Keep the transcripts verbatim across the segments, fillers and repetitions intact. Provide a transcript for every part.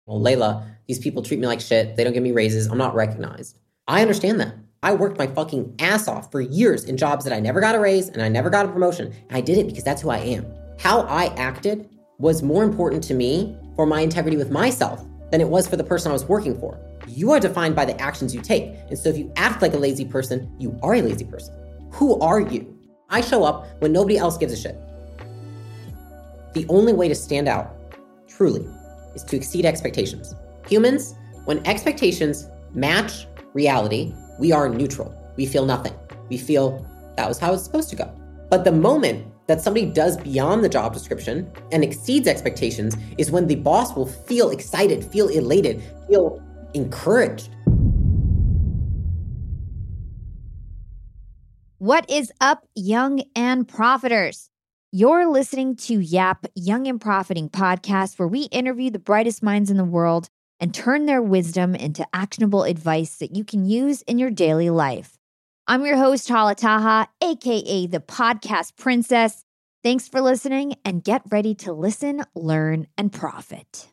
Well, Layla, these people treat me like shit. They don't give me raises. I'm not recognized. I understand that. I worked my fucking ass off for years in jobs that I never got a raise and I never got a promotion. And I did it because that's who I am. How I acted was more important to me for my integrity with myself than it was for the person I was working for. You are defined by the actions you take. And so if you act like a lazy person, you are a lazy person. Who are you? I show up when nobody else gives a shit. The only way to stand out, truly, is to exceed expectations. Humans, when expectations match reality, we are neutral. We feel nothing. We feel that was how it's supposed to go. But the moment that somebody does beyond the job description and exceeds expectations is when the boss will feel excited, feel elated, feel encouraged. What is up, young and profiters? You're listening to Yap Young and Profiting podcast, where we interview the brightest minds in the world and turn their wisdom into actionable advice that you can use in your daily life. I'm your host, Hala Taha, aka the Podcast Princess. Thanks for listening, and get ready to listen, learn, and profit.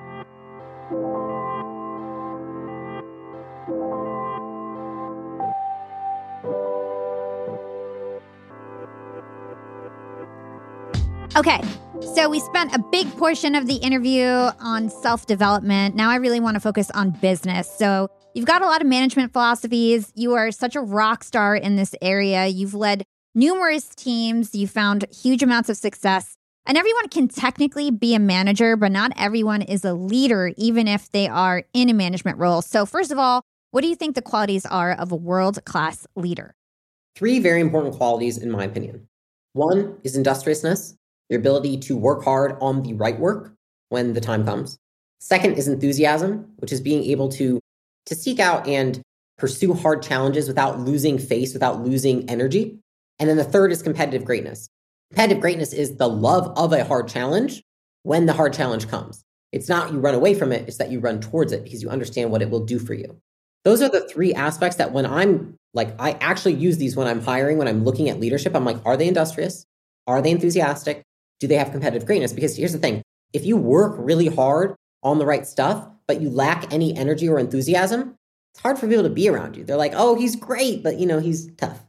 Okay, so we spent a big portion of the interview on self-development. Now I really want to focus on business. So you've got a lot of management philosophies. You are such a rock star in this area. You've led numerous teams. You found huge amounts of success. And everyone can technically be a manager, but not everyone is a leader, even if they are in a management role. So first of all, what do you think the qualities are of a world-class leader? Three very important qualities, in my opinion. One is industriousness. Your ability to work hard on the right work when the time comes. Second is enthusiasm, which is being able to, to seek out and pursue hard challenges without losing face, without losing energy. And then the third is competitive greatness. Competitive greatness is the love of a hard challenge when the hard challenge comes. It's not you run away from it, it's that you run towards it because you understand what it will do for you. Those are the three aspects that when I'm like, I actually use these when I'm hiring, when I'm looking at leadership, I'm like, are they industrious? Are they enthusiastic? Do they have competitive greatness? Because here's the thing. If you work really hard on the right stuff, but you lack any energy or enthusiasm, it's hard for people to be around you. They're like, oh, he's great, but you know, he's tough.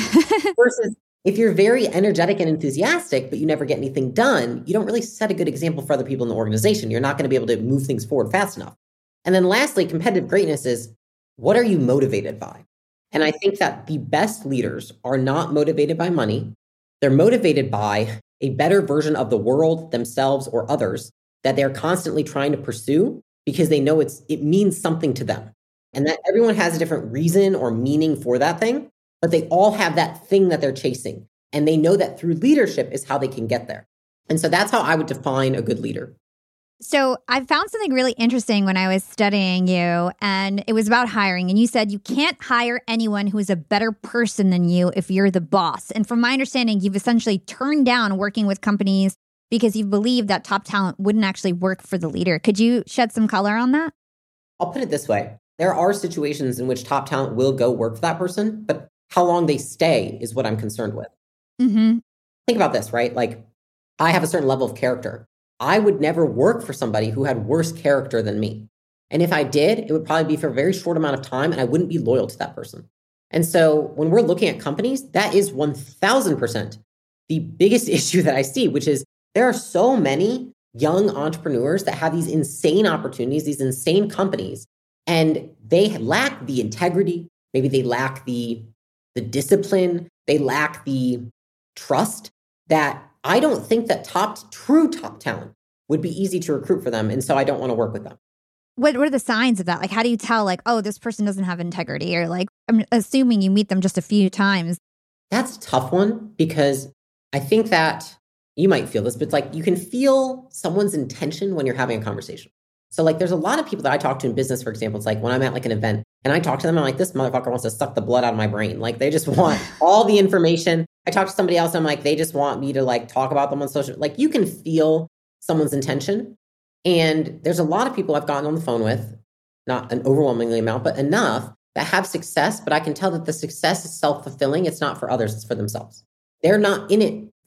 Versus if you're very energetic and enthusiastic, but you never get anything done, you don't really set a good example for other people in the organization. You're not going to be able to move things forward fast enough. And then lastly, competitive greatness is, what are you motivated by? And I think that the best leaders are not motivated by money. They're motivated by a better version of the world, themselves, or others that they're constantly trying to pursue because they know it's it means something to them. And that everyone has a different reason or meaning for that thing, but they all have that thing that they're chasing. And they know that through leadership is how they can get there. And so that's how I would define a good leader. So I found something really interesting when I was studying you, and it was about hiring. And you said you can't hire anyone who is a better person than you if you're the boss. And from my understanding, you've essentially turned down working with companies because you believe that top talent wouldn't actually work for the leader. Could you shed some color on that? I'll put it this way. There are situations in which top talent will go work for that person, but how long they stay is what I'm concerned with. Mm-hmm. Think about this, right? Like, I have a certain level of character. I would never work for somebody who had worse character than me. And if I did, it would probably be for a very short amount of time and I wouldn't be loyal to that person. And so when we're looking at companies, that is one thousand percent the biggest issue that I see, which is there are so many young entrepreneurs that have these insane opportunities, these insane companies, and they lack the integrity. Maybe they lack the, the discipline. They lack the trust that I don't think that top, true top talent would be easy to recruit for them. And so I don't want to work with them. What, what are the signs of that? Like, how do you tell, like, oh, this person doesn't have integrity? Or like, I'm assuming you meet them just a few times. That's a tough one because I think that you might feel this, but it's like you can feel someone's intention when you're having a conversation. So like, there's a lot of people that I talk to in business, for example. It's like when I'm at like an event and I talk to them, I'm like, this motherfucker wants to suck the blood out of my brain. Like they just want all the information. I talk to somebody else, I'm like, they just want me to like talk about them on social. Like you can feel someone's intention. And there's a lot of people I've gotten on the phone with, not an overwhelmingly amount, but enough that have success. But I can tell that the success is self-fulfilling. It's not for others, it's for themselves. They're not in it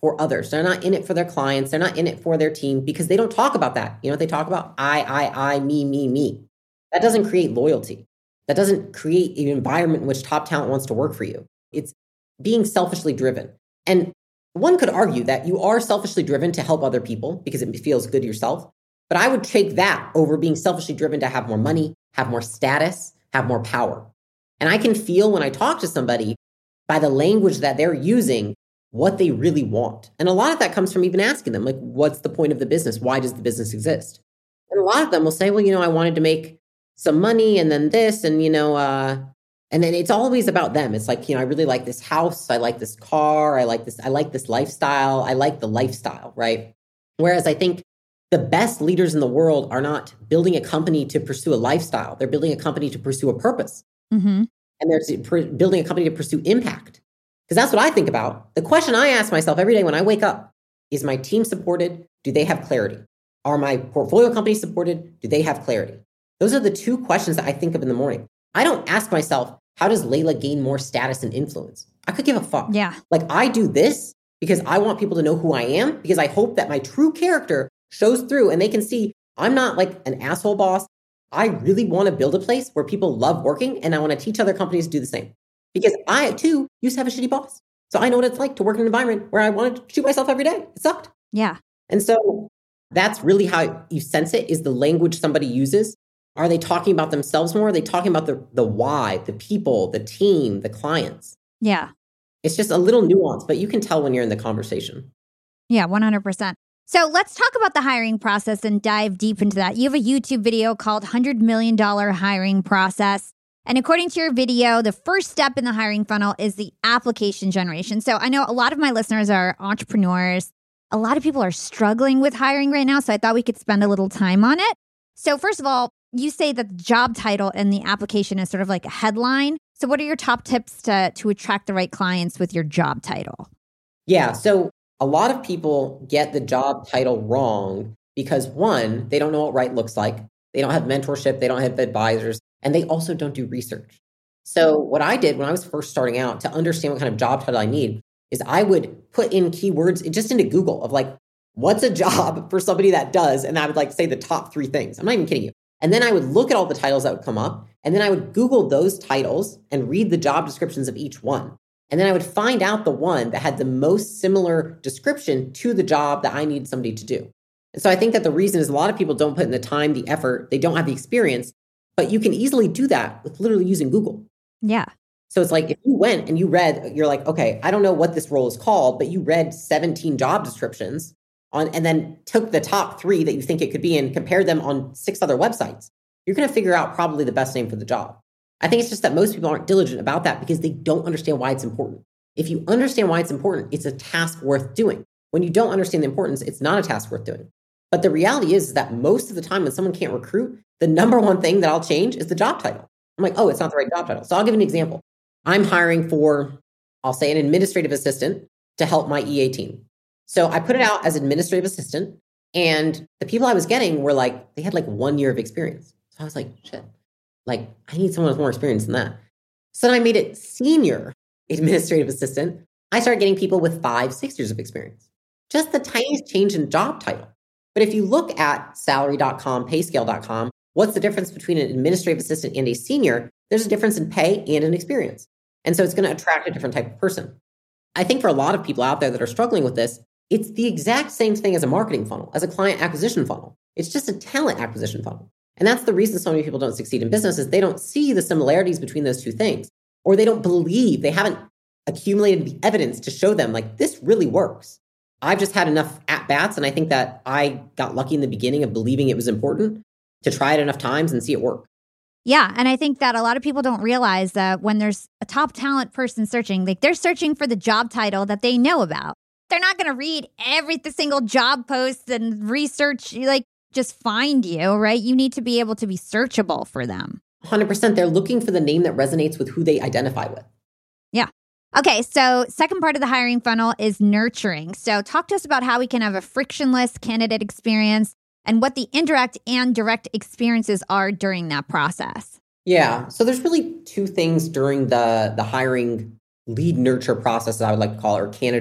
for others. They're not in it for their clients. They're not in it for their team because they don't talk about that. You know what they talk about? I, I, I, me, me, me. That doesn't create loyalty. That doesn't create an environment in which top talent wants to work for you. It's being selfishly driven. And one could argue that you are selfishly driven to help other people because it feels good to yourself. But I would take that over being selfishly driven to have more money, have more status, have more power. And I can feel when I talk to somebody by the language that they're using, what they really want. And a lot of that comes from even asking them, like, what's the point of the business? Why does the business exist? And a lot of them will say, well, you know, I wanted to make some money and then this and, you know, uh, and then it's always about them. It's like, you know, I really like this house. I like this car. I like this. I like this lifestyle. I like the lifestyle, right? Whereas I think the best leaders in the world are not building a company to pursue a lifestyle. They're building a company to pursue a purpose. Mm-hmm. And they're building a company to pursue impact. Because that's what I think about. The question I ask myself every day when I wake up is my team supported? Do they have clarity? Are my portfolio companies supported? Do they have clarity? Those are the two questions that I think of in the morning. I don't ask myself, how does Layla gain more status and influence? I could give a fuck. Yeah. Like I do this because I want people to know who I am, because I hope that my true character shows through and they can see I'm not like an asshole boss. I really want to build a place where people love working and I want to teach other companies to do the same. Because I, too, used to have a shitty boss. So I know what it's like to work in an environment where I wanted to shoot myself every day. It sucked. Yeah. And so that's really how you sense it, is the language somebody uses. Are they talking about themselves more? Are they talking about the, the why, the people, the team, the clients? Yeah. It's just a little nuance, but you can tell when you're in the conversation. Yeah, one hundred percent. So let's talk about the hiring process and dive deep into that. You have a YouTube video called one hundred million dollars Hiring Process. And according to your video, the first step in the hiring funnel is the application generation. So I know a lot of my listeners are entrepreneurs. A lot of people are struggling with hiring right now. So I thought we could spend a little time on it. So first of all, you say that the job title in the application is sort of like a headline. So what are your top tips to, to attract the right clients with your job title? Yeah. So a lot of people get the job title wrong because, one, they don't know what right looks like. They don't have mentorship. They don't have advisors. And they also don't do research. So what I did when I was first starting out to understand what kind of job title I need is I would put in keywords just into Google of like, what's a job for somebody that does? And I would like say the top three things. I'm not even kidding you. And then I would look at all the titles that would come up. And then I would Google those titles and read the job descriptions of each one. And then I would find out the one that had the most similar description to the job that I need somebody to do. And so I think that the reason is a lot of people don't put in the time, the effort, they don't have the experience. But you can easily do that with literally using Google. Yeah. So it's like if you went and you read, you're like, okay, I don't know what this role is called, but you read seventeen job descriptions on, and then took the top three that you think it could be and compared them on six other websites. You're going to figure out probably the best name for the job. I think it's just that most people aren't diligent about that because they don't understand why it's important. If you understand why it's important, it's a task worth doing. When you don't understand the importance, it's not a task worth doing. But the reality is that most of the time when someone can't recruit, the number one thing that I'll change is the job title. I'm like, oh, it's not the right job title. So I'll give an example. I'm hiring for, I'll say, an administrative assistant to help my E A team. So I put it out as administrative assistant, and the people I was getting were like, they had like one year of experience. So I was like, shit, like I need someone with more experience than that. So then I made it senior administrative assistant. I started getting people with five, six years of experience. Just the tiniest change in job title. But if you look at salary dot com, payscale dot com, what's the difference between an administrative assistant and a senior? There's a difference in pay and in experience. And so it's going to attract a different type of person. I think for a lot of people out there that are struggling with this, it's the exact same thing as a marketing funnel, as a client acquisition funnel. It's just a talent acquisition funnel. And that's the reason so many people don't succeed in business is they don't see the similarities between those two things, or they don't believe, they haven't accumulated the evidence to show them like this really works. I've just had enough at-bats, and I think that I got lucky in the beginning of believing it was important to try it enough times and see it work. Yeah, and I think that a lot of people don't realize that when there's a top talent person searching, like they're searching for the job title that they know about. They're not going to read every single job post and research, like just find you, right? You need to be able to be searchable for them. one hundred percent. They're looking for the name that resonates with who they identify with. Yeah. Okay, so second part of the hiring funnel is nurturing. So talk to us about how we can have a frictionless candidate experience and what the indirect and direct experiences are during that process. Yeah, so there's really two things during the, the hiring lead nurture process, as I would like to call it, or candidate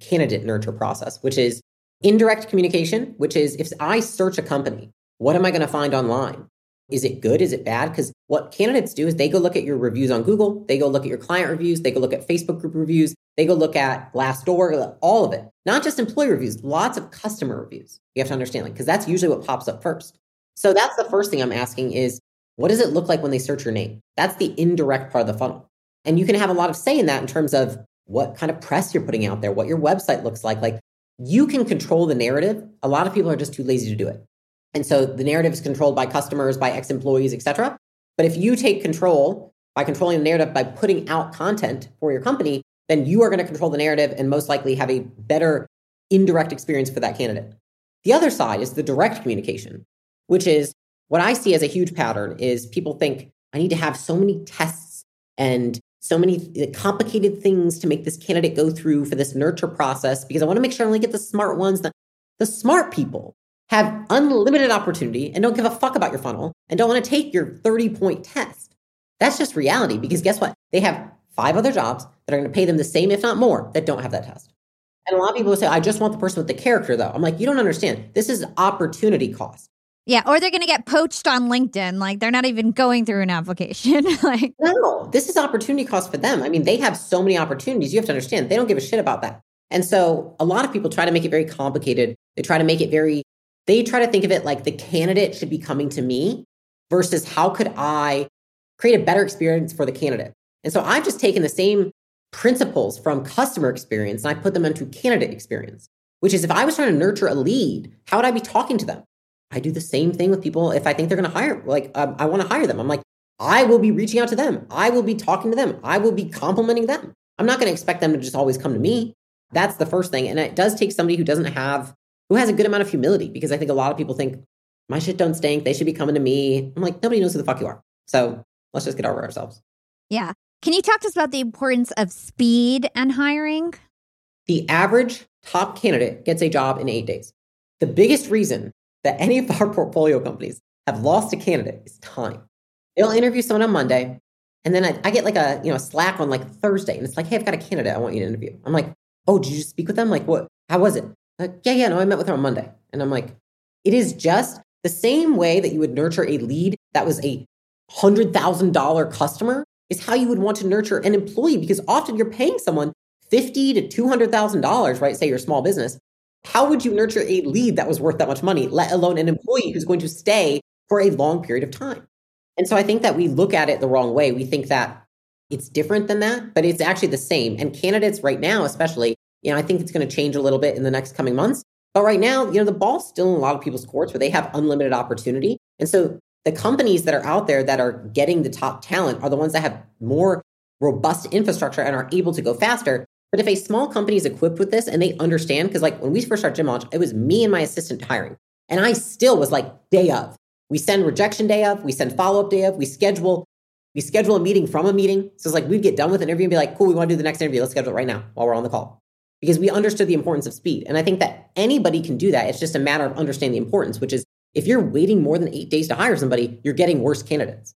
candidate nurture process, which is indirect communication, which is if I search a company, what am I going to find online? Is it good? Is it bad? Because what candidates do is they go look at your reviews on Google, they go look at your client reviews, they go look at Facebook group reviews, they go look at Glassdoor, all of it. Not just employee reviews, lots of customer reviews. You have to understand, like, because that's usually what pops up first. So that's the first thing I'm asking is, what does it look like when they search your name? That's the indirect part of the funnel. And you can have a lot of say in that in terms of what kind of press you're putting out there, what your website looks like. Like, you can control the narrative. A lot of people are just too lazy to do it. And so the narrative is controlled by customers, by ex-employees, et cetera. But if you take control by controlling the narrative, by putting out content for your company, then you are going to control the narrative and most likely have a better indirect experience for that candidate. The other side is the direct communication, which is what I see as a huge pattern is people think I need to have so many tests and so many complicated things to make this candidate go through for this nurture process because I want to make sure I only get the smart ones. The, the smart people have unlimited opportunity and don't give a fuck about your funnel and don't want to take your thirty-point test. That's just reality because guess what? They have five other jobs that are going to pay them the same, if not more, that don't have that test. And a lot of people will say, I just want the person with the character, though. I'm like, you don't understand. This is opportunity cost. Yeah, or they're going to get poached on LinkedIn. Like, they're not even going through an application. like, No, this is opportunity cost for them. I mean, they have so many opportunities. You have to understand, they don't give a shit about that. And so a lot of people try to make it very complicated. They try to make it very, they try to think of it like the candidate should be coming to me versus how could I create a better experience for the candidate. And so I've just taken the same principles from customer experience and I put them into candidate experience, which is if I was trying to nurture a lead, how would I be talking to them? I do the same thing with people if I think they're going to hire, like um, I want to hire them. I'm like, I will be reaching out to them. I will be talking to them. I will be complimenting them. I'm not going to expect them to just always come to me. That's the first thing. And it does take somebody who doesn't have, who has a good amount of humility because I think a lot of people think my shit don't stink. They should be coming to me. I'm like, nobody knows who the fuck you are. So let's just get over ourselves. Yeah. Can you talk to us about the importance of speed and hiring? The average top candidate gets a job in eight days. The biggest reason that any of our portfolio companies have lost a candidate is time. They'll interview someone on Monday, and then I, I get like a you know a Slack on like Thursday, and it's like, hey, I've got a candidate I want you to interview. I'm like, oh, did you just speak with them? Like, what? How was it? Like, yeah, yeah, no, I met with her on Monday. And I'm like, it is just the same way that you would nurture a lead that was a one hundred thousand dollars customer is how you would want to nurture an employee because often you're paying someone fifty thousand to two hundred thousand dollars, right? Say you're a small business. How would you nurture a lead that was worth that much money, let alone an employee who's going to stay for a long period of time? And so I think that we look at it the wrong way. We think that it's different than that, but it's actually the same. And candidates right now, especially, you know, I think it's going to change a little bit in the next coming months. But right now, you know, the ball's still in a lot of people's courts where they have unlimited opportunity. And so the companies that are out there that are getting the top talent are the ones that have more robust infrastructure and are able to go faster. But if a small company is equipped with this and they understand, because like when we first started Gym Launch, it was me and my assistant hiring. And I still was like day of. We send rejection day of, we send follow-up day of, we schedule, we schedule a meeting from a meeting. So it's like we'd get done with an interview and be like, cool, we want to do the next interview. Let's schedule it right now while we're on the call. Because we understood the importance of speed. And I think that anybody can do that. It's just a matter of understanding the importance, which is if you're waiting more than eight days to hire somebody, you're getting worse candidates.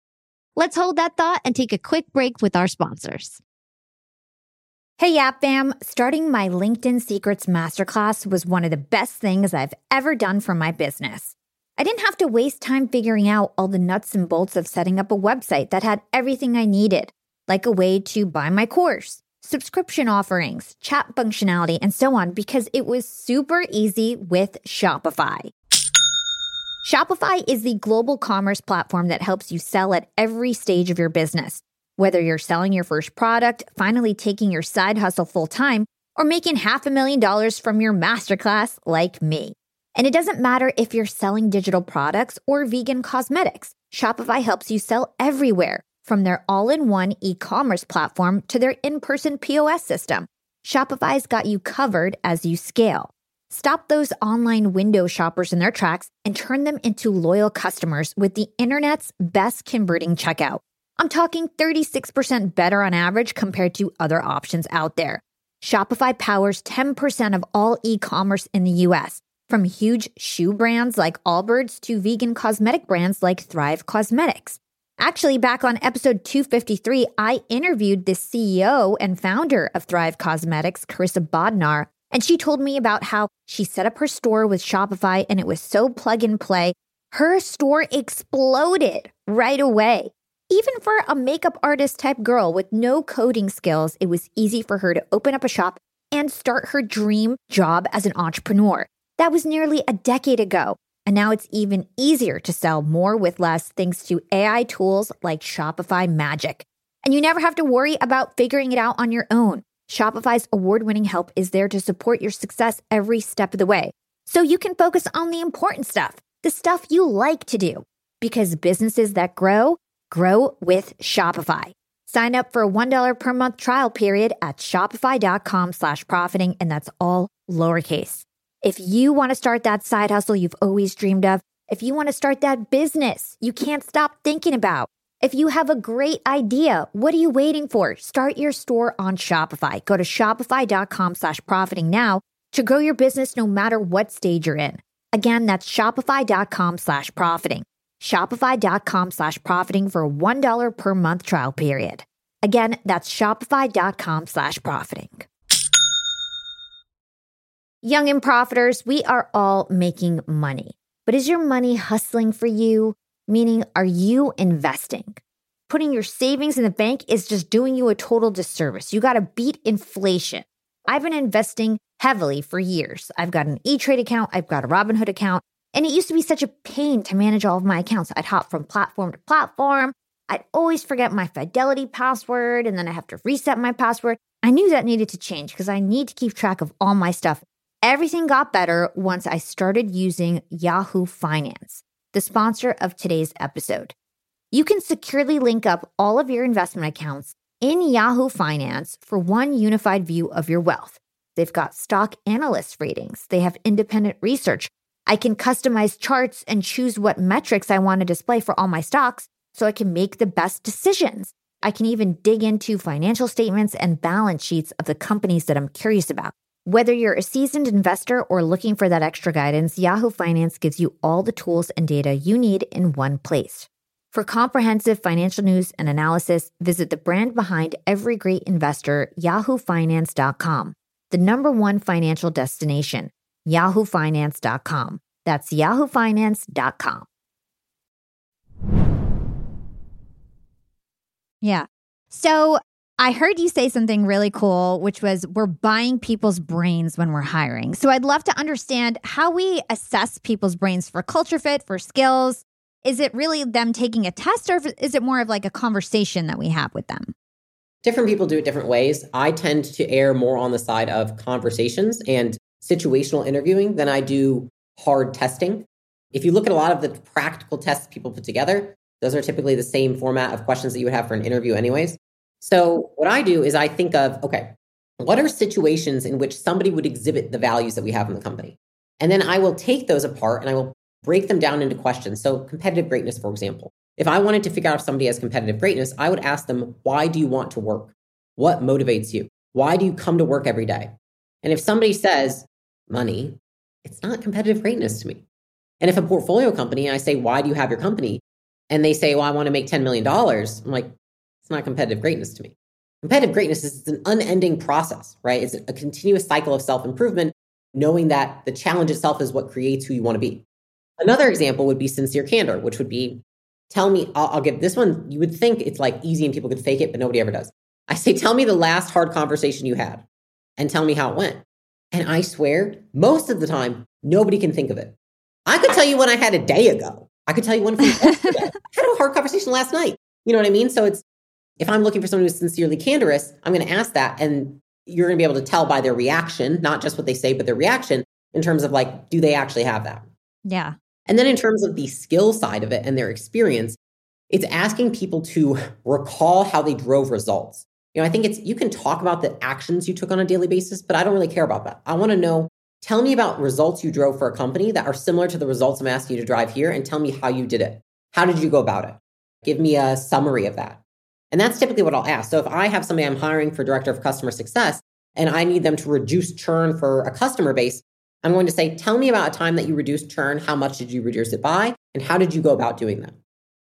Let's hold that thought and take a quick break with our sponsors. Hey, Yap Fam, starting my LinkedIn Secrets Masterclass was one of the best things I've ever done for my business. I didn't have to waste time figuring out all the nuts and bolts of setting up a website that had everything I needed, like a way to buy my course, subscription offerings, chat functionality, and so on, because it was super easy with Shopify. Shopify is the global commerce platform that helps you sell at every stage of your business. Whether you're selling your first product, finally taking your side hustle full-time, or making half a million dollars from your masterclass like me. And it doesn't matter if you're selling digital products or vegan cosmetics. Shopify helps you sell everywhere, from their all-in-one e-commerce platform to their in-person P O S system. Shopify's got you covered as you scale. Stop those online window shoppers in their tracks and turn them into loyal customers with the internet's best converting checkout. I'm talking thirty-six percent better on average compared to other options out there. Shopify powers ten percent of all e-commerce in the U S, from huge shoe brands like Allbirds to vegan cosmetic brands like Thrive Cosmetics. Actually, back on episode two fifty-three, I interviewed the C E O and founder of Thrive Cosmetics, Carissa Bodnar, and she told me about how she set up her store with Shopify and it was so plug and play. Her store exploded right away. Even for a makeup artist type girl with no coding skills, it was easy for her to open up a shop and start her dream job as an entrepreneur. That was nearly a decade ago. And now it's even easier to sell more with less thanks to A I tools like Shopify Magic. And you never have to worry about figuring it out on your own. Shopify's award-winning help is there to support your success every step of the way. So you can focus on the important stuff, the stuff you like to do. Because businesses that grow, grow with Shopify. Sign up for a one dollar per month trial period at shopify.com slash profiting, and that's all lowercase. If you want to start that side hustle you've always dreamed of, if you want to start that business you can't stop thinking about, if you have a great idea, what are you waiting for? Start your store on Shopify. Go to shopify.com slash profiting now to grow your business no matter what stage you're in. Again, that's shopify.com slash profiting. Shopify.com slash profiting for a one dollar per month trial period. Again, that's shopify.com slash profiting. Young and profiters, we are all making money. But is your money hustling for you? Meaning, are you investing? Putting your savings in the bank is just doing you a total disservice. You got to beat inflation. I've been investing heavily for years. I've got an E-Trade account. I've got a Robinhood account. And it used to be such a pain to manage all of my accounts. I'd hop from platform to platform. I'd always forget my Fidelity password, and then I have to reset my password. I knew that needed to change because I need to keep track of all my stuff. Everything got better once I started using Yahoo Finance, the sponsor of today's episode. You can securely link up all of your investment accounts in Yahoo Finance for one unified view of your wealth. They've got stock analyst ratings. They have independent research. I can customize charts and choose what metrics I want to display for all my stocks so I can make the best decisions. I can even dig into financial statements and balance sheets of the companies that I'm curious about. Whether you're a seasoned investor or looking for that extra guidance, Yahoo Finance gives you all the tools and data you need in one place. For comprehensive financial news and analysis, visit the brand behind every great investor, yahoo finance dot com, the number one financial destination, yahoo finance dot com. That's yahoo finance dot com. Yeah. So I heard you say something really cool, which was we're buying people's brains when we're hiring. So I'd love to understand how we assess people's brains for culture fit, for skills. Is it really them taking a test, or is it more of like a conversation that we have with them? Different people do it different ways. I tend to err more on the side of conversations and situational interviewing than I do hard testing. If you look at a lot of the practical tests people put together, those are typically the same format of questions that you would have for an interview anyways. So what I do is I think of, okay, what are situations in which somebody would exhibit the values that we have in the company? And then I will take those apart and I will break them down into questions. So competitive greatness, for example. If I wanted to figure out if somebody has competitive greatness, I would ask them, why do you want to work? What motivates you? Why do you come to work every day? And if somebody says money, it's not competitive greatness to me. And if a portfolio company, I say, why do you have your company? And they say, well, I want to make ten million dollars. I'm like, it's not competitive greatness to me. Competitive greatness is an unending process, right? It's a continuous cycle of self-improvement, knowing that the challenge itself is what creates who you want to be. Another example would be sincere candor, which would be, tell me, I'll, I'll give this one, you would think it's like easy and people could fake it, but nobody ever does. I say, tell me the last hard conversation you had and tell me how it went. And I swear, most of the time, nobody can think of it. I could tell you when I had a day ago. I could tell you one from yesterday. I had a hard conversation last night. You know what I mean? So it's, if I'm looking for someone who's sincerely candorous, I'm going to ask that. And you're going to be able to tell by their reaction, not just what they say, but their reaction in terms of like, do they actually have that? Yeah. And then in terms of the skill side of it and their experience, it's asking people to recall how they drove results. You know, I think it's, you can talk about the actions you took on a daily basis, but I don't really care about that. I want to know, tell me about results you drove for a company that are similar to the results I'm asking you to drive here, and tell me how you did it. How did you go about it? Give me a summary of that. And that's typically what I'll ask. So if I have somebody I'm hiring for director of customer success and I need them to reduce churn for a customer base, I'm going to say, tell me about a time that you reduced churn. How much did you reduce it by? And how did you go about doing that?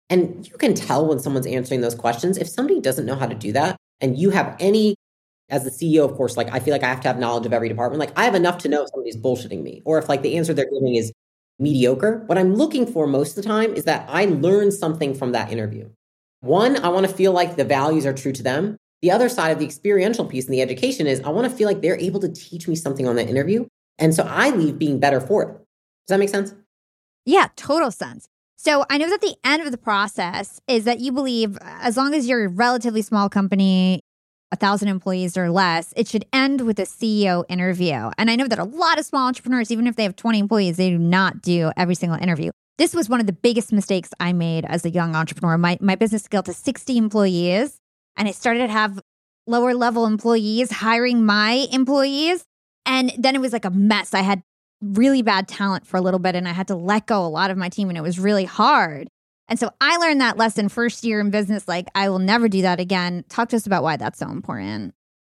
And you can tell when someone's answering those questions. If somebody doesn't know how to do that and you have any, as the C E O, of course, like I feel like I have to have knowledge of every department. Like I have enough to know if somebody's bullshitting me or if like the answer they're giving is mediocre. What I'm looking for most of the time is that I learn something from that interview. One, I want to feel like the values are true to them. The other side of the experiential piece and the education is I want to feel like they're able to teach me something on that interview. And so I leave being better for it. Does that make sense? Yeah, total sense. So I know that the end of the process is that you believe as long as you're a relatively small company, a thousand employees or less, it should end with a C E O interview. And I know that a lot of small entrepreneurs, even if they have twenty employees, they do not do every single interview. This was one of the biggest mistakes I made as a young entrepreneur. My my business scaled to sixty employees, and I started to have lower level employees hiring my employees. And then it was like a mess. I had really bad talent for a little bit, and I had to let go a lot of my team, and it was really hard. And so I learned that lesson first year in business, like I will never do that again. Talk to us about why that's so important.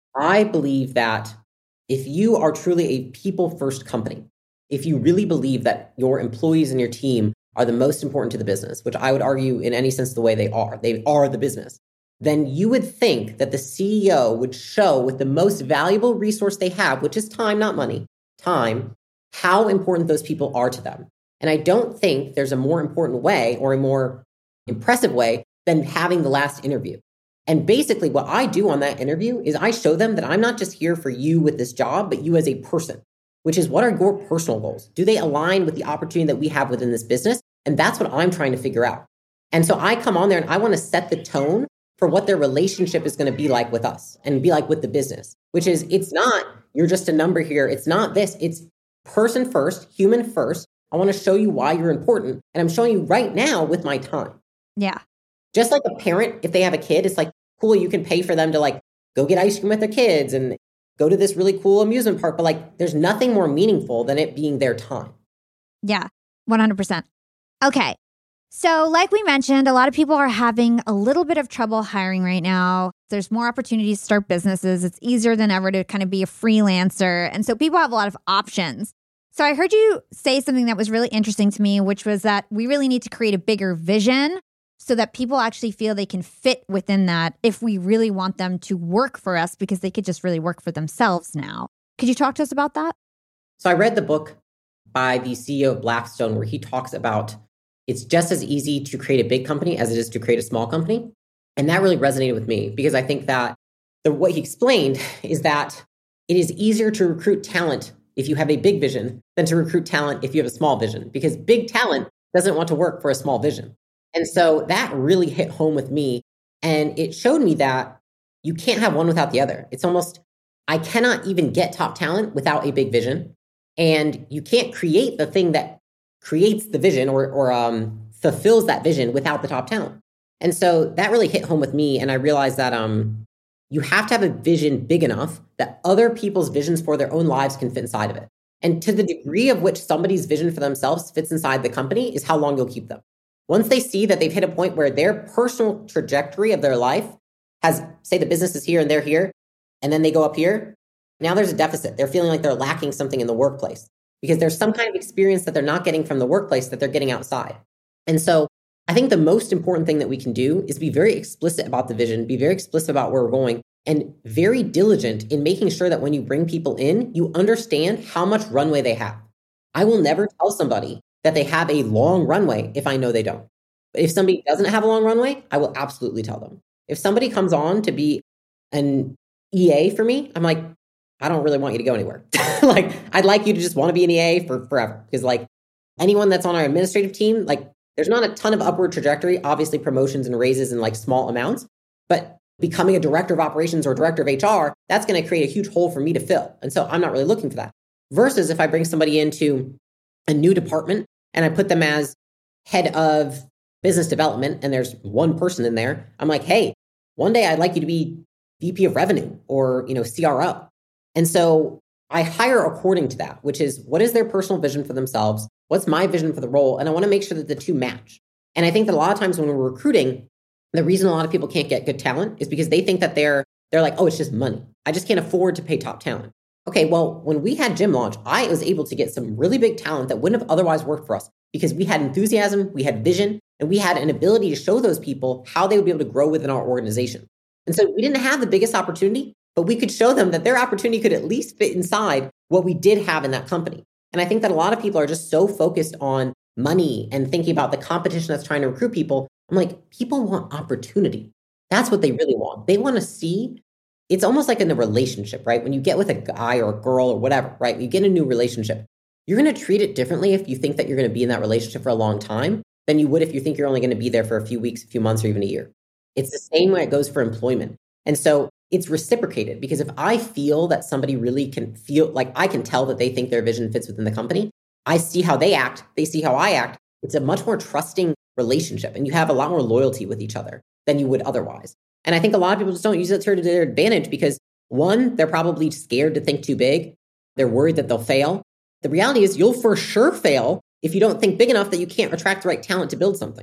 I believe that if you are truly a people-first company, if you really believe that your employees and your team are the most important to the business, which I would argue in any sense the way they are, they are the business, then you would think that the C E O would show with the most valuable resource they have, which is time, not money, time, how important those people are to them. And I don't think there's a more important way or a more impressive way than having the last interview. And basically what I do on that interview is I show them that I'm not just here for you with this job, but you as a person, which is what are your personal goals? Do they align with the opportunity that we have within this business? And that's what I'm trying to figure out. And so I come on there and I want to set the tone for what their relationship is going to be like with us and be like with the business, which is it's not, you're just a number here. It's not this, it's person first, human first. I want to show you why you're important. And I'm showing you right now with my time. Yeah. Just like a parent, if they have a kid, it's like, cool, you can pay for them to like go get ice cream with their kids and go to this really cool amusement park. But like, there's nothing more meaningful than it being their time. Yeah, one hundred percent. Okay. So like we mentioned, a lot of people are having a little bit of trouble hiring right now. There's more opportunities to start businesses. It's easier than ever to kind of be a freelancer. And so people have a lot of options. So I heard you say something that was really interesting to me, which was that we really need to create a bigger vision so that people actually feel they can fit within that if we really want them to work for us, because they could just really work for themselves now. Could you talk to us about that? So I read the book by the C E O of Blackstone where he talks about it's just as easy to create a big company as it is to create a small company. And that really resonated with me because I think that the, what he explained is that it is easier to recruit talent if you have a big vision than to recruit talent if you have a small vision, because big talent doesn't want to work for a small vision. And so that really hit home with me. And it showed me that you can't have one without the other. It's almost, I cannot even get top talent without a big vision. And you can't create the thing that creates the vision or, or um, fulfills that vision without the top talent. And so that really hit home with me. And I realized that um, you have to have a vision big enough that other people's visions for their own lives can fit inside of it. And to the degree of which somebody's vision for themselves fits inside the company is how long you'll keep them. Once they see that they've hit a point where their personal trajectory of their life has, say the business is here and they're here, and then they go up here, now there's a deficit. They're feeling like they're lacking something in the workplace because there's some kind of experience that they're not getting from the workplace that they're getting outside. And so I think the most important thing that we can do is be very explicit about the vision, be very explicit about where we're going, and very diligent in making sure that when you bring people in, you understand how much runway they have. I will never tell somebody that they have a long runway if I know they don't. But if somebody doesn't have a long runway, I will absolutely tell them. If somebody comes on to be an E A for me, I'm like, I don't really want you to go anywhere. Like, I'd like you to just want to be an E A for forever. Because like anyone that's on our administrative team, like there's not a ton of upward trajectory, obviously promotions and raises in like small amounts, but becoming a director of operations or director of H R, that's going to create a huge hole for me to fill. And so I'm not really looking for that. Versus if I bring somebody into a new department and I put them as head of business development and there's one person in there, I'm like, hey, one day I'd like you to be V P of revenue or, you know, C R O. And so I hire according to that, which is what is their personal vision for themselves? What's my vision for the role? And I want to make sure that the two match. And I think that a lot of times when we're recruiting, the reason a lot of people can't get good talent is because they think that they're, they're like, oh, it's just money. I just can't afford to pay top talent. Okay, well, when we had Gym Launch, I was able to get some really big talent that wouldn't have otherwise worked for us because we had enthusiasm, we had vision, and we had an ability to show those people how they would be able to grow within our organization. And so we didn't have the biggest opportunity, but we could show them that their opportunity could at least fit inside what we did have in that company. And I think that a lot of people are just so focused on money and thinking about the competition that's trying to recruit people. I'm like, people want opportunity. That's what they really want. They want to see, it's almost like in a relationship, right? When you get with a guy or a girl or whatever, right? When you get a new relationship, you're going to treat it differently if you think that you're going to be in that relationship for a long time than you would if you think you're only going to be there for a few weeks, a few months, or even a year. It's the same way it goes for employment. And so it's reciprocated, because if I feel that somebody really can feel like I can tell that they think their vision fits within the company, I see how they act, they see how I act. It's a much more trusting relationship, and you have a lot more loyalty with each other than you would otherwise. And I think a lot of people just don't use it to their advantage because, one, they're probably scared to think too big. They're worried that they'll fail. The reality is you'll for sure fail if you don't think big enough that you can't attract the right talent to build something.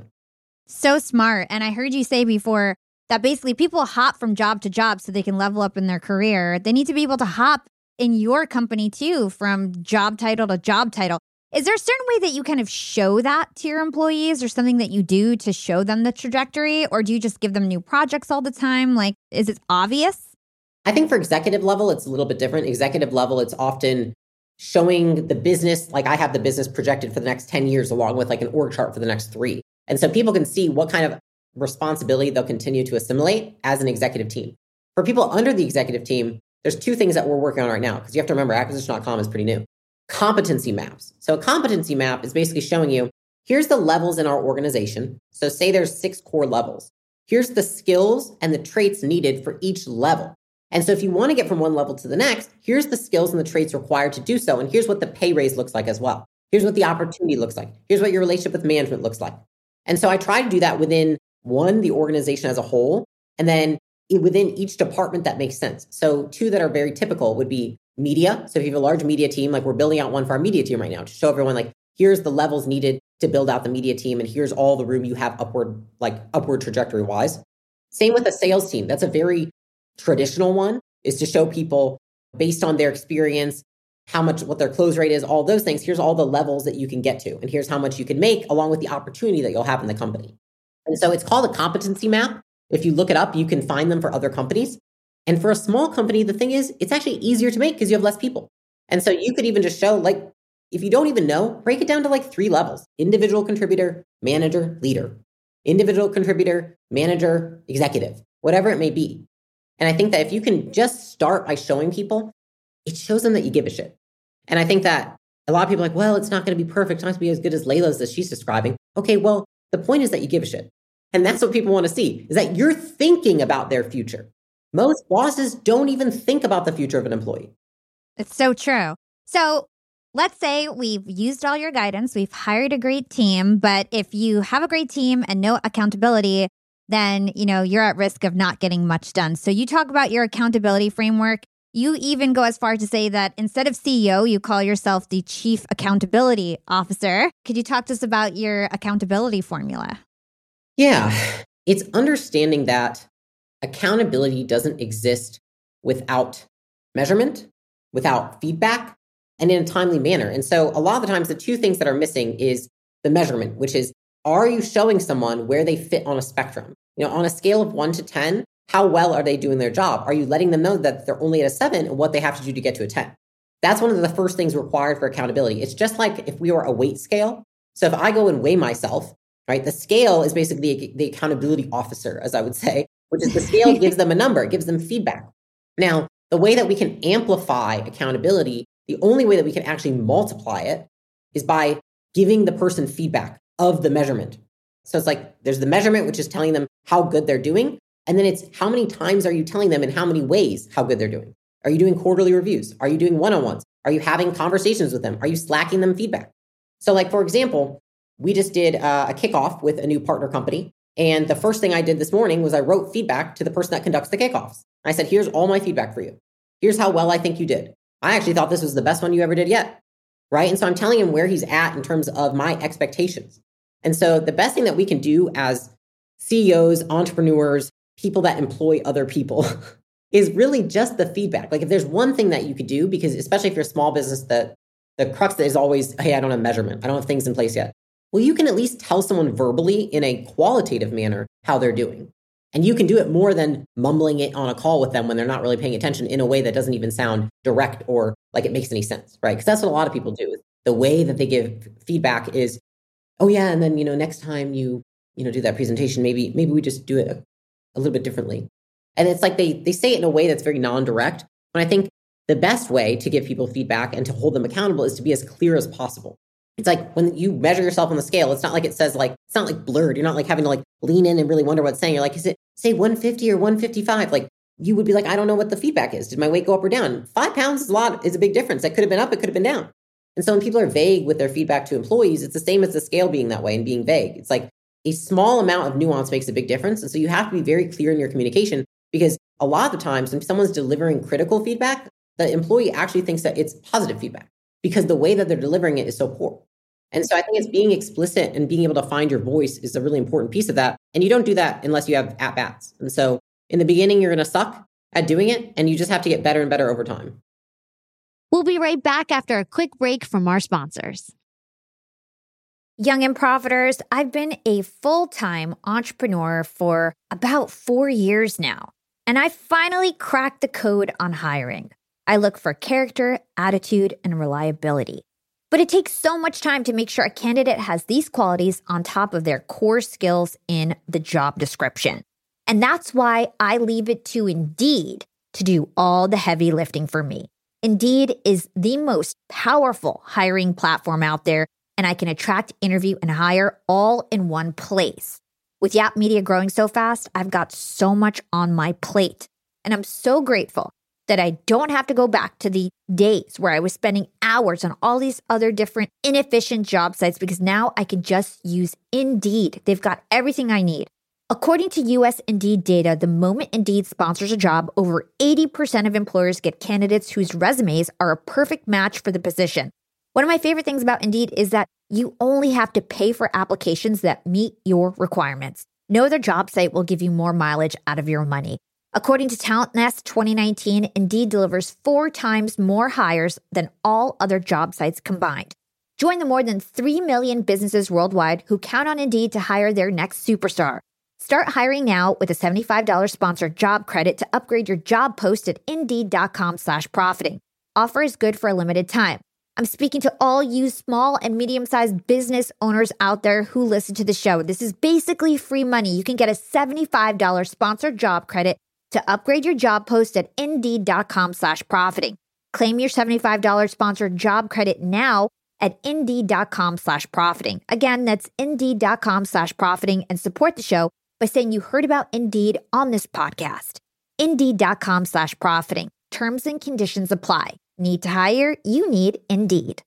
So smart. And I heard you say before that basically people hop from job to job so they can level up in their career. They need to be able to hop in your company too, from job title to job title. Is there a certain way that you kind of show that to your employees, or something that you do to show them the trajectory? Or do you just give them new projects all the time? Like, is it obvious? I think for executive level, it's a little bit different. Executive level, it's often showing the business, like I have the business projected for the next ten years along with like an org chart for the next three. And so people can see what kind of responsibility they'll continue to assimilate as an executive team. For people under the executive team, there's two things that we're working on right now, because you have to remember acquisition dot com is pretty new. Competency maps. So a competency map is basically showing you, here's the levels in our organization. So say there's six core levels. Here's the skills and the traits needed for each level. And so if you want to get from one level to the next, here's the skills and the traits required to do so. And here's what the pay raise looks like as well. Here's what the opportunity looks like. Here's what your relationship with management looks like. And so I try to do that within, one, the organization as a whole, and then within each department that makes sense. So two that are very typical would be media. So if you have a large media team, like we're building out one for our media team right now to show everyone, like, here's the levels needed to build out the media team, and here's all the room you have upward, like upward trajectory wise. Same with the sales team. That's a very traditional one, is to show people based on their experience, how much, what their close rate is, all those things. Here's all the levels that you can get to, and here's how much you can make along with the opportunity that you'll have in the company. And so it's called a competency map. If you look it up, you can find them for other companies. And for a small company, the thing is, it's actually easier to make because you have less people. And so you could even just show, like, if you don't even know, break it down to like three levels: individual contributor, manager, leader, individual contributor, manager, executive, whatever it may be. And I think that if you can just start by showing people, it shows them that you give a shit. And I think that a lot of people are like, well, it's not going to be perfect. It's not going to be as good as Layla's that she's describing. Okay, well, the point is that you give a shit. And that's what people want to see, is that you're thinking about their future. Most bosses don't even think about the future of an employee. It's so true. So let's say we've used all your guidance, we've hired a great team, but if you have a great team and no accountability, then, you know, you're at risk of not getting much done. So you talk about your accountability framework. You even go as far to say that instead of C E O, you call yourself the Chief Accountability Officer. Could you talk to us about your accountability formula? Yeah, it's understanding that accountability doesn't exist without measurement, without feedback, and in a timely manner. And so a lot of the times, the two things that are missing is the measurement, which is, are you showing someone where they fit on a spectrum? You know, on a scale of one to ten, how well are they doing their job? Are you letting them know that they're only at a seven and what they have to do to get to a ten? That's one of the first things required for accountability. It's just like if we were a weight scale. So if I go and weigh myself, right, the scale is basically the accountability officer, as I would say, which is the scale gives them a number, it gives them feedback. Now, the way that we can amplify accountability, the only way that we can actually multiply it is by giving the person feedback of the measurement. So it's like there's the measurement, which is telling them how good they're doing. And then it's how many times are you telling them in how many ways how good they're doing? Are you doing quarterly reviews? Are you doing one-on-ones? Are you having conversations with them? Are you slacking them feedback? So like, for example, we just did uh, a kickoff with a new partner company. And the first thing I did this morning was I wrote feedback to the person that conducts the kickoffs. I said, here's all my feedback for you. Here's how well I think you did. I actually thought this was the best one you ever did yet. Right? And so I'm telling him where he's at in terms of my expectations. And so the best thing that we can do as C E Os, entrepreneurs, people that employ other people is really just the feedback. Like if there's one thing that you could do, because especially if you're a small business, that the crux is always, hey, I don't have measurement. I don't have things in place yet. Well, you can at least tell someone verbally in a qualitative manner how they're doing. And you can do it more than mumbling it on a call with them when they're not really paying attention in a way that doesn't even sound direct or like it makes any sense, right? Because that's what a lot of people do. The way that they give feedback is, oh yeah, and then, you know, next time you, you know, do that presentation, maybe, maybe we just do it a, a little bit differently. And it's like they they say it in a way that's very non-direct. But I think the best way to give people feedback and to hold them accountable is to be as clear as possible. It's like when you measure yourself on the scale, it's not like it says like, it's not like blurred. You're not like having to like lean in and really wonder what it's saying. You're like, is it say one fifty or one fifty-five? Like you would be like, I don't know what the feedback is. Did my weight go up or down? Five pounds is a lot, is a big difference. That could have been up, it could have been down. And so when people are vague with their feedback to employees, it's the same as the scale being that way and being vague. It's like a small amount of nuance makes a big difference. And so you have to be very clear in your communication because a lot of the times when someone's delivering critical feedback, the employee actually thinks that it's positive feedback because the way that they're delivering it is so poor. And so I think it's being explicit and being able to find your voice is a really important piece of that. And you don't do that unless you have at-bats. And so in the beginning, you're going to suck at doing it, and you just have to get better and better over time. We'll be right back after a quick break from our sponsors. Young and Profiters, I've been a full-time entrepreneur for about four years now, and I finally cracked the code on hiring. I look for character, attitude, and reliability. But it takes so much time to make sure a candidate has these qualities on top of their core skills in the job description. And that's why I leave it to Indeed to do all the heavy lifting for me. Indeed is the most powerful hiring platform out there, and I can attract, interview, and hire all in one place. With Yap Media growing so fast, I've got so much on my plate, and I'm so grateful that I don't have to go back to the days where I was spending hours on all these other different inefficient job sites because now I can just use Indeed. They've got everything I need. According to U S Indeed data, the moment Indeed sponsors a job, over eighty percent of employers get candidates whose resumes are a perfect match for the position. One of my favorite things about Indeed is that you only have to pay for applications that meet your requirements. No other job site will give you more mileage out of your money. According to Talent Nest twenty nineteen, Indeed delivers four times more hires than all other job sites combined. Join the more than three million businesses worldwide who count on Indeed to hire their next superstar. Start hiring now with a seventy-five dollars sponsored job credit to upgrade your job post at Indeed.com slash profiting. Offer is good for a limited time. I'm speaking to all you small and medium-sized business owners out there who listen to the show. This is basically free money. You can get a seventy-five dollars sponsored job credit to upgrade your job post at Indeed.com slash profiting. Claim your seventy-five dollars sponsored job credit now at Indeed.com slash profiting. Again, that's Indeed.com slash profiting and support the show by saying you heard about Indeed on this podcast. Indeed.com slash profiting. Terms and conditions apply. Need to hire? You need Indeed.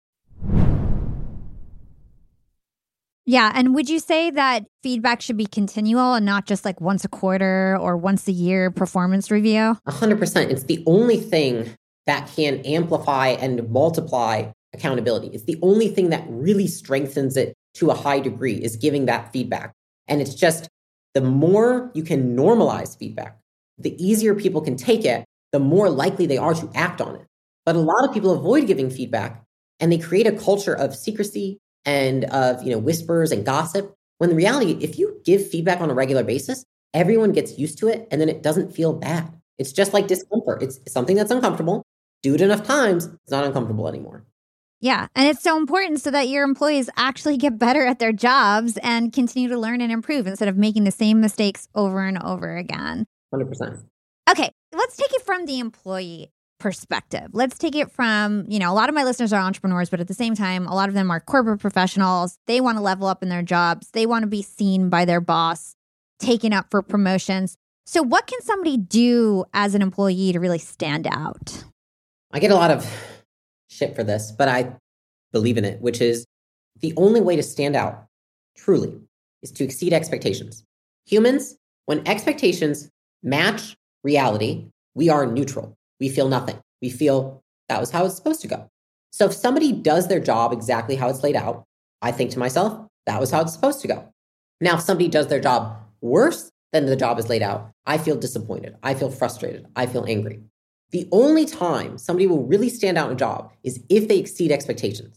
Yeah. And would you say that feedback should be continual and not just like once a quarter or once a year performance review? A hundred percent. It's the only thing that can amplify and multiply accountability. It's the only thing that really strengthens it to a high degree is giving that feedback. And it's just the more you can normalize feedback, the easier people can take it, the more likely they are to act on it. But a lot of people avoid giving feedback and they create a culture of secrecy and of, you know, whispers and gossip. When in reality, if you give feedback on a regular basis, everyone gets used to it and then it doesn't feel bad. It's just like discomfort. It's something that's uncomfortable. Do it enough times, it's not uncomfortable anymore. Yeah. And it's so important so that your employees actually get better at their jobs and continue to learn and improve instead of making the same mistakes over and over again. one hundred percent. Okay. Let's take it from the employee perspective. Let's take it from, you know, a lot of my listeners are entrepreneurs, but at the same time, a lot of them are corporate professionals. They want to level up in their jobs. They want to be seen by their boss, taken up for promotions. So what can somebody do as an employee to really stand out? I get a lot of shit for this, but I believe in it, which is the only way to stand out truly is to exceed expectations. Humans, when expectations match reality, we are neutral. We feel nothing. We feel that was how it's supposed to go. So if somebody does their job exactly how it's laid out, I think to myself, that was how it's supposed to go. Now, if somebody does their job worse than the job is laid out, I feel disappointed. I feel frustrated. I feel angry. The only time somebody will really stand out in a job is if they exceed expectations.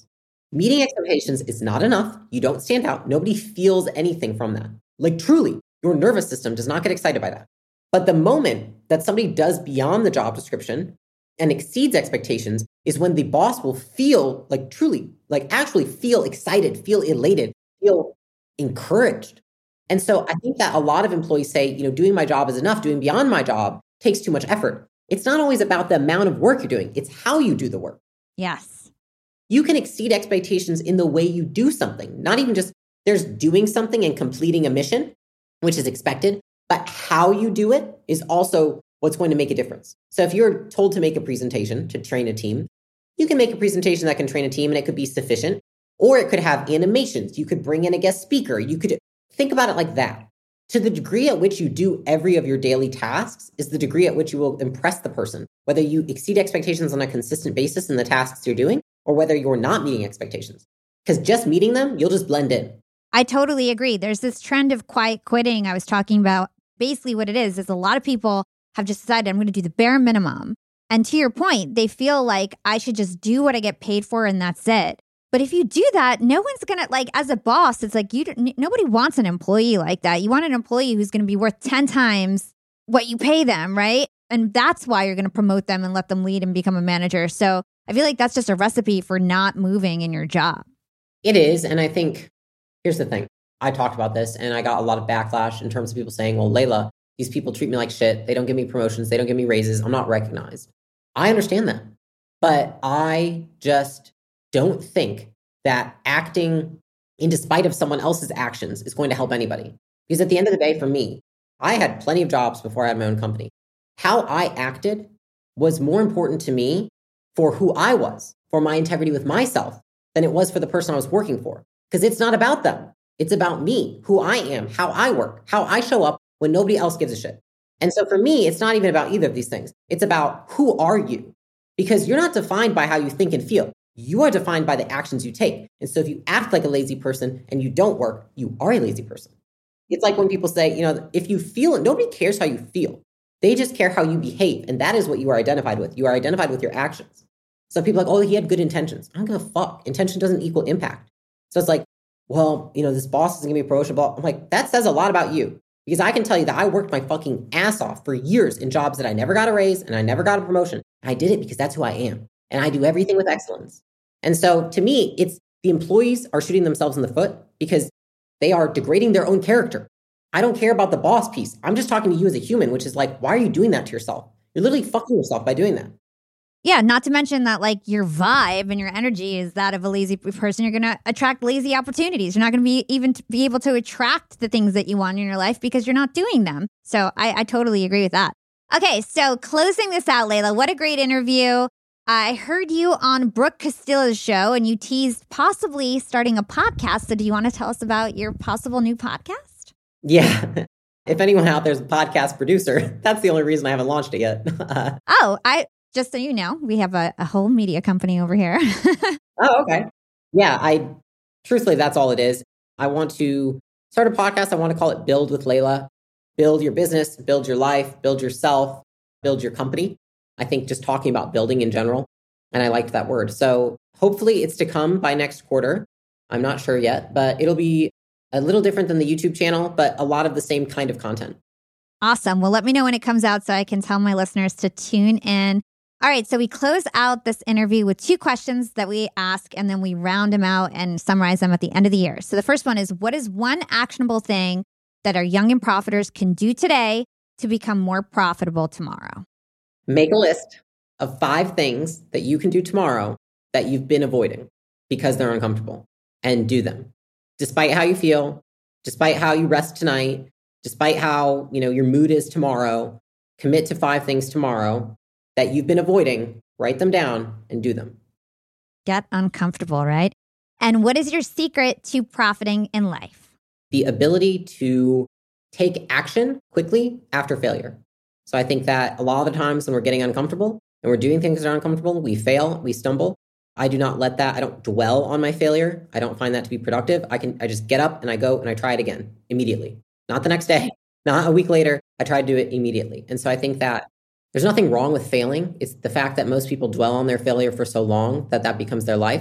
Meeting expectations is not enough. You don't stand out. Nobody feels anything from that. Like truly, your nervous system does not get excited by that. But the moment that somebody does beyond the job description and exceeds expectations is when the boss will feel like truly, like actually feel excited, feel elated, feel encouraged. And so I think that a lot of employees say, you know, doing my job is enough. Doing beyond my job takes too much effort. It's not always about the amount of work you're doing. It's how you do the work. Yes. You can exceed expectations in the way you do something, not even just there's doing something and completing a mission, which is expected, but how you do it is also what's going to make a difference. So if you're told to make a presentation to train a team, you can make a presentation that can train a team and it could be sufficient, or it could have animations. You could bring in a guest speaker. You could think about it like that. To the degree at which you do every of your daily tasks is the degree at which you will impress the person, whether you exceed expectations on a consistent basis in the tasks you're doing, or whether you're not meeting expectations. Because just meeting them, you'll just blend in. I totally agree. There's this trend of quiet quitting I was talking about. Basically what it is, is a lot of people have just decided I'm going to do the bare minimum. And to your point, they feel like I should just do what I get paid for and that's it. But if you do that, no one's going to, like, as a boss, it's like you don't, nobody wants an employee like that. You want an employee who's going to be worth ten times what you pay them, right? And that's why you're going to promote them and let them lead and become a manager. So I feel like that's just a recipe for not moving in your job. It is. And I think, here's the thing. I talked about this and I got a lot of backlash in terms of people saying, well, Layla, these people treat me like shit. They don't give me promotions. They don't give me raises. I'm not recognized. I understand that. But I just don't think that acting in despite of someone else's actions is going to help anybody. Because at the end of the day, for me, I had plenty of jobs before I had my own company. How I acted was more important to me for who I was, for my integrity with myself, than it was for the person I was working for. Because it's not about them. It's about me, who I am, how I work, how I show up when nobody else gives a shit. And so for me, it's not even about either of these things. It's about who are you? Because you're not defined by how you think and feel. You are defined by the actions you take. And so if you act like a lazy person and you don't work, you are a lazy person. It's like when people say, you know, if you feel it, nobody cares how you feel. They just care how you behave. And that is what you are identified with. You are identified with your actions. So people are like, oh, he had good intentions. I don't give a fuck. Intention doesn't equal impact. So it's like, well, you know, this boss isn't gonna be promotion. Blah. I'm like, that says a lot about you. Because I can tell you that I worked my fucking ass off for years in jobs that I never got a raise and I never got a promotion. I did it because that's who I am. And I do everything with excellence. And so to me, it's the employees are shooting themselves in the foot because they are degrading their own character. I don't care about the boss piece. I'm just talking to you as a human, which is like, why are you doing that to yourself? You're literally fucking yourself by doing that. Yeah, not to mention that like your vibe and your energy is that of a lazy person. You're going to attract lazy opportunities. You're not going to be even to be able to attract the things that you want in your life because you're not doing them. So I, I totally agree with that. Okay, so closing this out, Layla, what a great interview. I heard you on Brooke Castillo's show and you teased possibly starting a podcast. So do you want to tell us about your possible new podcast? Yeah. If anyone out there is a podcast producer, that's the only reason I haven't launched it yet. oh, I just so you know, we have a, a whole media company over here. Oh, okay. Yeah, I truthfully, that's all it is. I want to start a podcast. I want to call it Build with Layla. Build your business, build your life, build yourself, build your company. I think just talking about building in general. And I liked that word. So hopefully it's to come by next quarter. I'm not sure yet, but it'll be a little different than the YouTube channel, but a lot of the same kind of content. Awesome. Well, let me know when it comes out so I can tell my listeners to tune in. All right. So we close out this interview with two questions that we ask, and then we round them out and summarize them at the end of the year. So the first one is, what is one actionable thing that our young and profiters can do today to become more profitable tomorrow? Make a list of five things that you can do tomorrow that you've been avoiding because they're uncomfortable, and do them. Despite how you feel, despite how you rest tonight, despite how, you know, your mood is tomorrow, commit to five things tomorrow that you've been avoiding, write them down and do them. Get uncomfortable, right? And what is your secret to profiting in life? The ability to take action quickly after failure. So I think that a lot of the times when we're getting uncomfortable and we're doing things that are uncomfortable, we fail, we stumble. I do not let that, I don't dwell on my failure. I don't find that to be productive. I can, I just get up and I go and I try it again immediately. Not the next day, not a week later. I try to do it immediately. And so I think that there's nothing wrong with failing. It's the fact that most people dwell on their failure for so long that that becomes their life.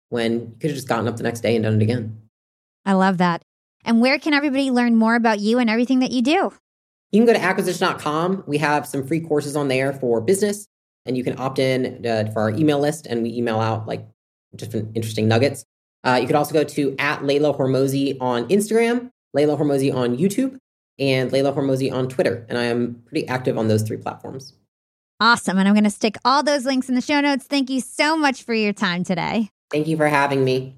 when you could have just gotten up the next day and done it again. I love that. And where can everybody learn more about you and everything that you do? You can go to acquisition dot com. We have some free courses on there for business, and you can opt in uh, for our email list, and we email out like different interesting nuggets. Uh, you could also go to at Leila Hormozi on Instagram, Leila Hormozi on YouTube, and Leila Hormozi on Twitter. And I am pretty active on those three platforms. Awesome. And I'm going to stick all those links in the show notes. Thank you so much for your time today. Thank you for having me.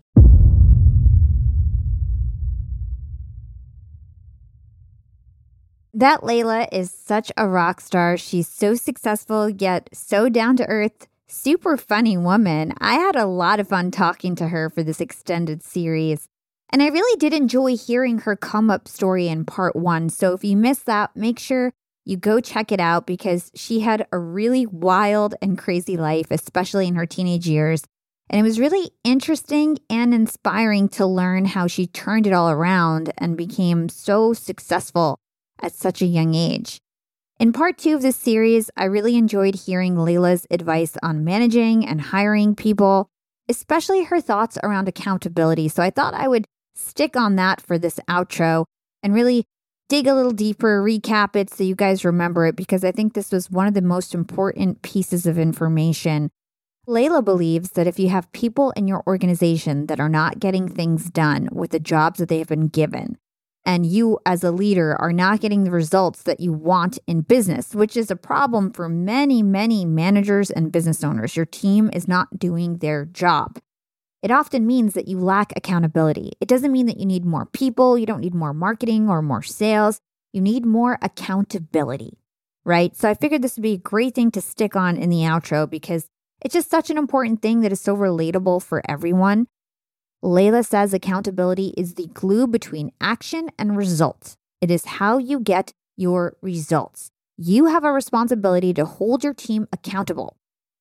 That Leila is such a rock star. She's so successful, yet so down to earth, super funny woman. I had a lot of fun talking to her for this extended series. And I really did enjoy hearing her come up story in part one. So if you missed that, make sure you go check it out because she had a really wild and crazy life, especially in her teenage years. And it was really interesting and inspiring to learn how she turned it all around and became so successful at such a young age. In part two of this series, I really enjoyed hearing Leila's advice on managing and hiring people, especially her thoughts around accountability. So I thought I would stick on that for this outro and really dig a little deeper, recap it so you guys remember it, because I think this was one of the most important pieces of information. Leila believes that if you have people in your organization that are not getting things done with the jobs that they have been given, and you as a leader are not getting the results that you want in business, which is a problem for many, many managers and business owners. Your team is not doing their job. It often means that you lack accountability. It doesn't mean that you need more people. You don't need more marketing or more sales. You need more accountability, right? So I figured this would be a great thing to stick on in the outro because it's just such an important thing that is so relatable for everyone. Leila says accountability is the glue between action and result. It is how you get your results. You have a responsibility to hold your team accountable.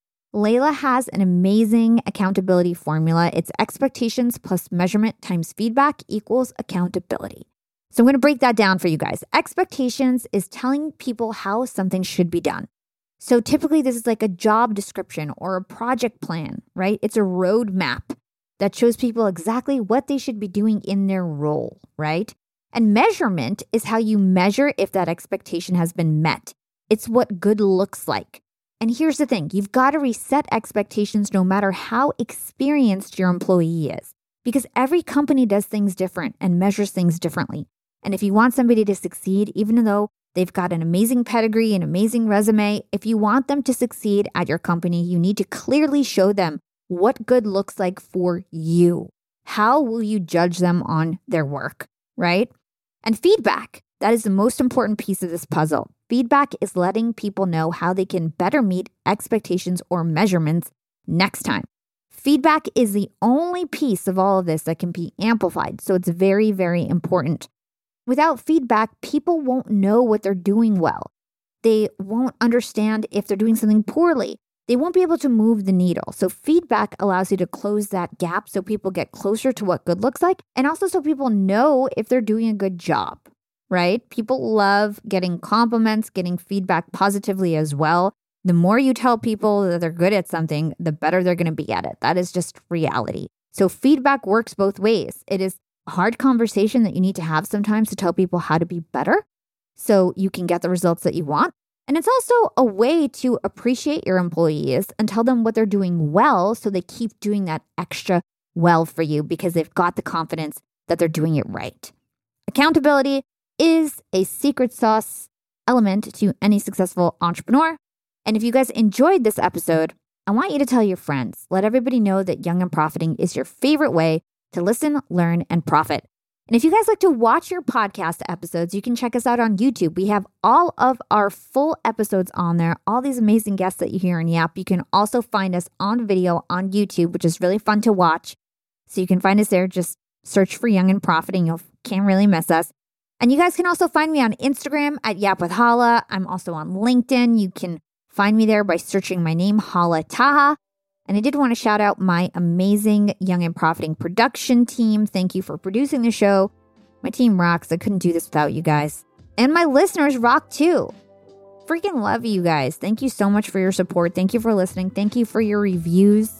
Leila has an amazing accountability formula. It's expectations plus measurement times feedback equals accountability. So I'm going to break that down for you guys. Expectations is telling people how something should be done. So typically this is like a job description or a project plan, right? It's a roadmap that shows people exactly what they should be doing in their role, right? And measurement is how you measure if that expectation has been met. It's what good looks like. And here's the thing, you've got to reset expectations no matter how experienced your employee is, because every company does things different and measures things differently. And if you want somebody to succeed, even though they've got an amazing pedigree, an amazing resume, if you want them to succeed at your company, you need to clearly show them what good looks like for you. How will you judge them on their work, right? And feedback, that is the most important piece of this puzzle. Feedback is letting people know how they can better meet expectations or measurements next time. Feedback is the only piece of all of this that can be amplified, so it's very, very important. Without feedback, people won't know what they're doing well. They won't understand if they're doing something poorly. They won't be able to move the needle. So feedback allows you to close that gap so people get closer to what good looks like, and also so people know if they're doing a good job, right? People love getting compliments, getting feedback positively as well. The more you tell people that they're good at something, the better they're going to be at it. That is just reality. So feedback works both ways. It is a hard conversation that you need to have sometimes to tell people how to be better so you can get the results that you want. And it's also a way to appreciate your employees and tell them what they're doing well so they keep doing that extra well for you because they've got the confidence that they're doing it right. Accountability is a secret sauce element to any successful entrepreneur. And if you guys enjoyed this episode, I want you to tell your friends. Let everybody know that Young and Profiting is your favorite way to listen, learn, and profit. And if you guys like to watch your podcast episodes, you can check us out on YouTube. We have all of our full episodes on there, all these amazing guests that you hear in Yap. You can also find us on video on YouTube, which is really fun to watch. So you can find us there. Just search for Young and Profiting. You can't really miss us. And you guys can also find me on Instagram at Yap with Hala. I'm also on LinkedIn. You can find me there by searching my name, Hala Taha. And I did want to shout out my amazing Young and Profiting production team. Thank you for producing the show. My team rocks. I couldn't do this without you guys. And my listeners rock too. Freaking love you guys. Thank you so much for your support. Thank you for listening. Thank you for your reviews.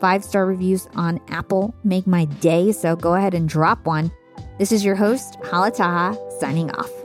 five-star reviews on Apple make my day, so go ahead and drop one. This is your host, Hala Taha, signing off.